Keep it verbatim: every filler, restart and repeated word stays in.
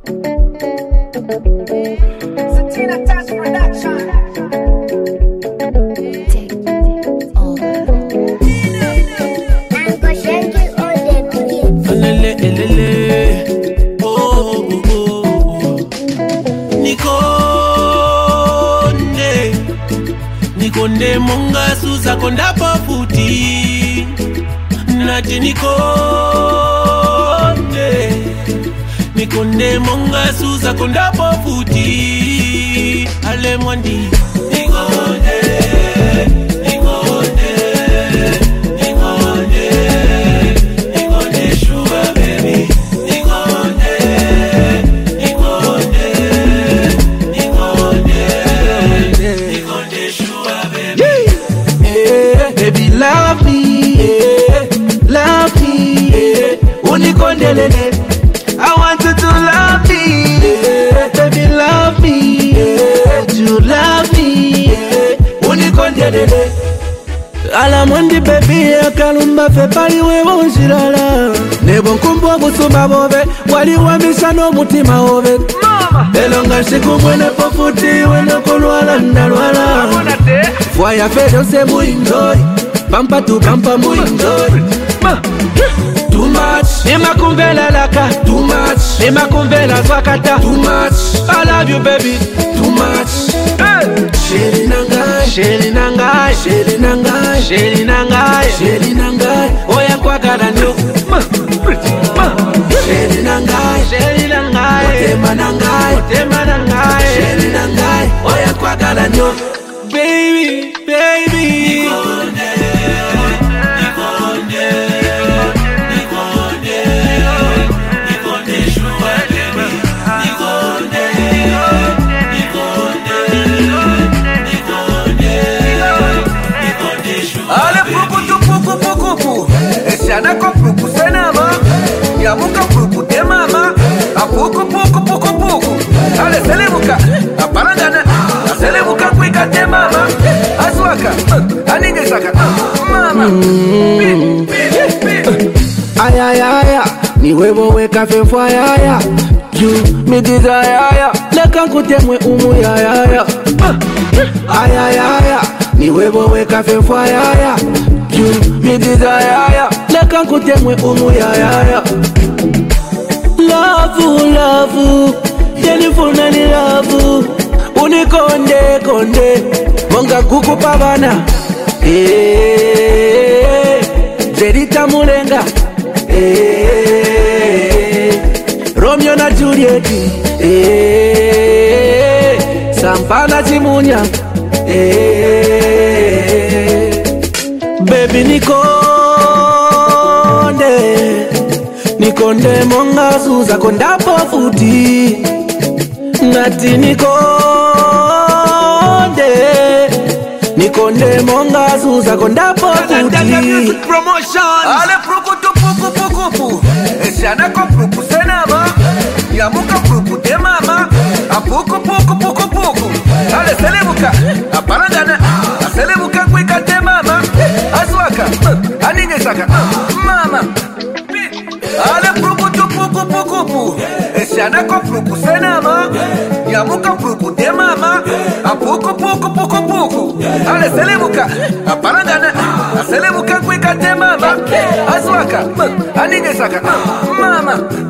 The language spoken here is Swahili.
Satina Touch Production. Take over. Uncle Shanky on the beat. Alele, elele. Oh, oh, oh, oh. Nikonde, Nikonde monga suza konda pafuti. Nati Nikonde, Nikonde monga suza konda pafuti. Ale mwandi. Nikonde, Nikonde, Nikonde, Nikonde sugar baby. Nikonde, Nikonde, Nikonde, Nikonde sugar baby. Yeah, baby love me, yeah, love me, yeah. Unikondelele, I want you to love me, yeah. Baby love me, yeah. You love me, yeah. Unikondelele. Ala mondi baby akalumba fe pali we bonjirala. Nebo nkumbo busuma bobe, wali wamisha no mutima obe. Mama, elonga shiku mwene pofuti wene kulwala ndalwala. Voya fedo se mu enjoy, pampa tu pampa mu enjoy. Too much, Nima kumbela laka. Too much, Nima kumbela zwakata. Too much, I love you baby. Too much, hey. Sheli nangai, sheli nangai, sheli nangai, sheli nangai, sheli nangai. Oya kwa kada nyo. Sheli nangai, sheli nangai, otema nangai, otema nangai, sheli nangai. Oya kwa kada nyo. Baby, baby. Nikonde, Nikonde, Nikonde, Nikonde sugar baby. Nikonde, Nikonde, Nikonde, Nikonde sugar Ale puku tu puku puku pu. Esiana ko puku senama. Yamuka puku de mama. Apuku puku puku puku. Ale selemuka. Aparangana. Selemuka kwika de mama. Aswaka. Aninge saka. Mama. Ay ay ay. Ni wewe weka fefwa ya ya. You me desire. Leka kutemwe umu ya ya ya. Ay ay ay. Ni wewe weka fefwa ya ya. You me desire. Leka kutemwe umu ya ya ya. Love, love, telefona ni love. Unikonde konde, monga kuku pavana. Eh, Zerita mulenga. Eh, Romeo na Juliet. Eh, Sampana Chimunya. Eh, baby Nikonde, Nikonde monga suza konda pofuti. Nati Nikonde, Nikonde monga suza konda pofuti. Ale pruku tu puku puku pu. Esiana ko pruku senama. Yamuka pruku de mama. Apuku puku puku puku. Ale selemuka. Aparangana. Selemuka kwika de mama. Aswaka. Aninge saka. Mama. Ale pruku tu puku puku pu. Esiana ko pruku senama. Yamuka pruku de mama. Apuku puku puku puku. Ale selemuka. Aparangana. Selemuka kwika de mama. Aswaka. Aninge saka. Mama.